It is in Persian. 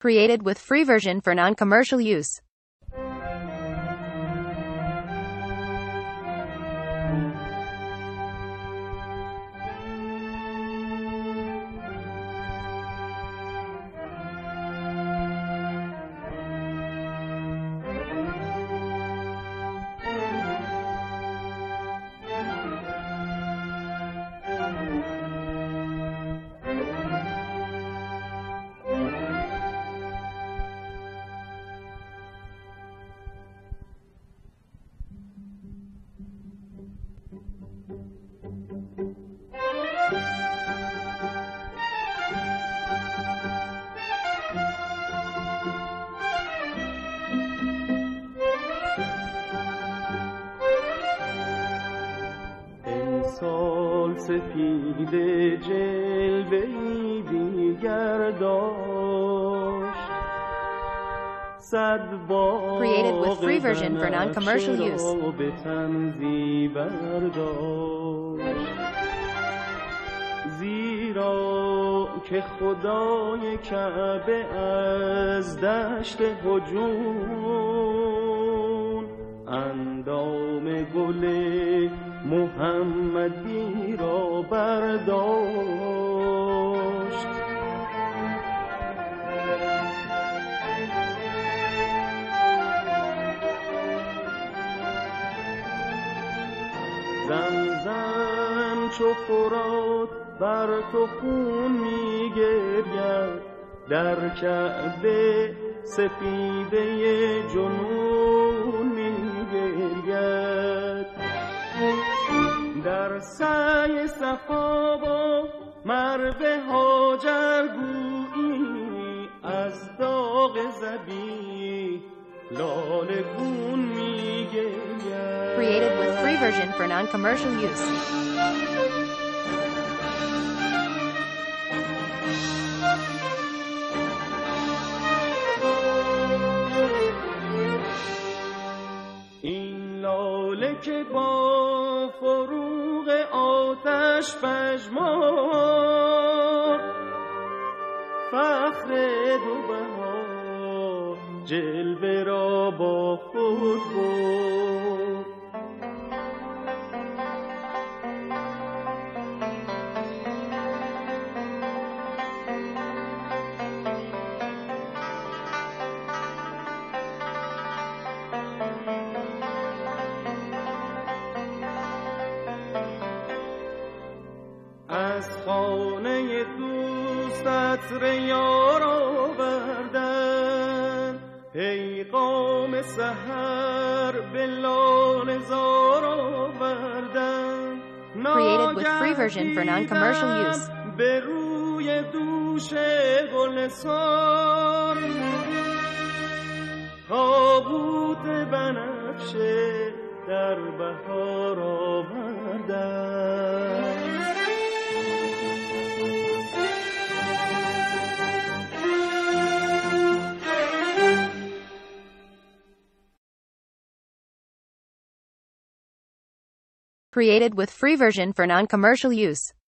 Created with free version for non-commercial use. سال سپید جلوه‌ای دیگر داشت صد باغ Created with free version for non-commercial use. به تنزی برداشت زیرا که خدای کعبه از دشت هجون اندام گل محمدی را برداشت زمزم چو فرات بر تو خون می‌گرید در کعبه سپیده جنون می‌گرید در سعی صفا با مرو هاجر گویی از داغ ذبیح لاله گون می‌گرید. Created with free version for non-commercial use. این لاله که با فروغ آتش پژمرد فخر دو بهار جلوه را با خود برد از خانه دوست عطر یار آوردن پیغام سحر به لاله زار آوردن Created with free version for non-commercial use. به روی دوش گلستان تابوت بنفشه در بهار آوردن Created with free version for non-commercial use.